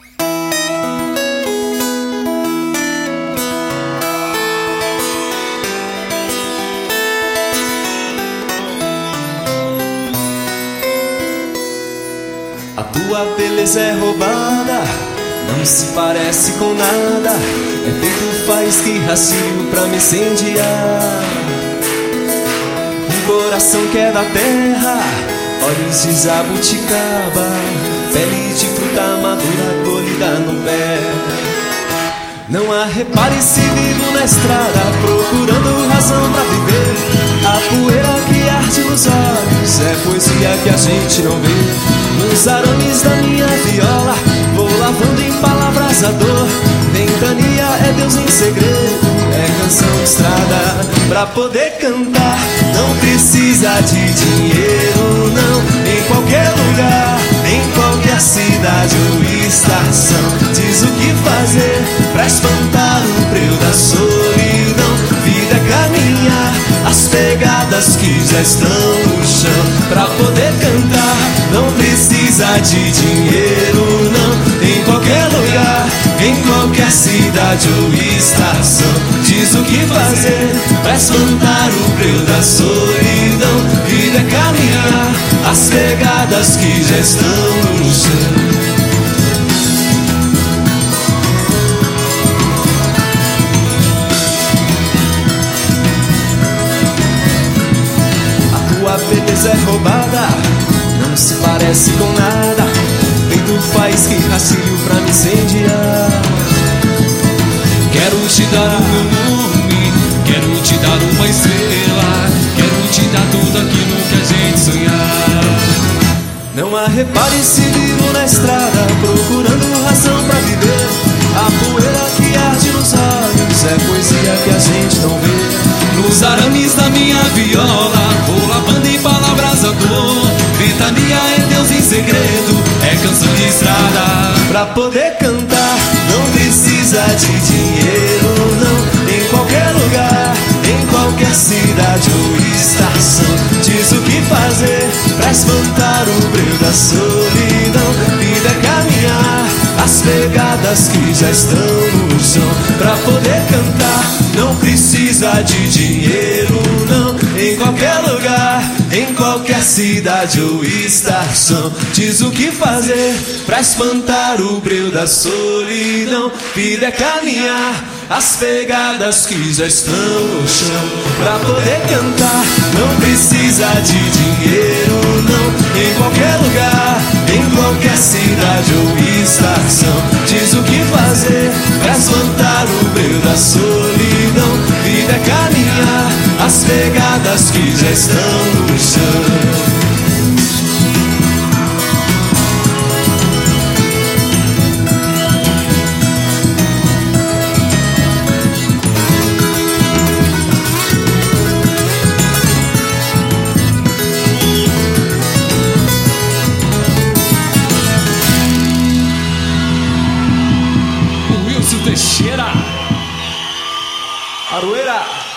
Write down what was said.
A tua beleza é roubada, não se parece com nada. É feito faísca e pra me incendiar. Um coração que é da terra, olhos de jabuticaba, pele de fruta madura colhida no pé. Não há repare se vivo na estrada, procurando razão pra viver. A poeira que arde nos olhos é poesia que a gente não vê. Nos arames da minha viola, vou lavando em palavras a dor. Ventania é Deus em segredo, é canção de estrada. Pra poder cantar, não precisa de dinheiro, não. Em qualquer lugar, em qualquer cidade ou estação, diz o que fazer pra espantar o breu da solidão. Vida é caminhar, as pegadas que já estão no chão. Pra poder cantar, não precisa de dinheiro, não. Em qualquer lugar, em qualquer cidade ou estação, diz o que fazer pra espantar o breu da solidão. Vida é caminhar, as pegadas que já estão no chão. A beleza é roubada, não se parece com nada. Feito faísca e rastilho pra me incendiar. Quero te dar o meu nome, quero te dar uma estrela, quero te dar tudo aquilo que a gente sonhar. Não há repare se vivo na estrada, procurando razão pra viver. A poeira que arde nos olhos é poesia que a gente não vê. Nos arames da minha viola, vou lavando em palavras a dor. Ventania é Deus em segredo, é canção de estrada. Pra poder cantar, não precisa de dinheiro, não. Em qualquer lugar, em qualquer cidade ou estação, diz o que fazer pra espantar o breu da solidão. Vida é caminhar, as pegadas que já estão no chão. Pra poder cantar, não precisa de dinheiro, não. Em qualquer lugar, em qualquer cidade ou estação, diz o que fazer pra espantar o breu da solidão. Vida é caminhar, as pegadas que já estão no chão. Pra poder cantar, não precisa de dinheiro, não. Em qualquer lugar, em qualquer cidade ou estação, diz o que fazer pra espantar o breu da solidão. Vida é caminhar, as pegadas que já estão no chão. Wilson Teixeira, Aroeira.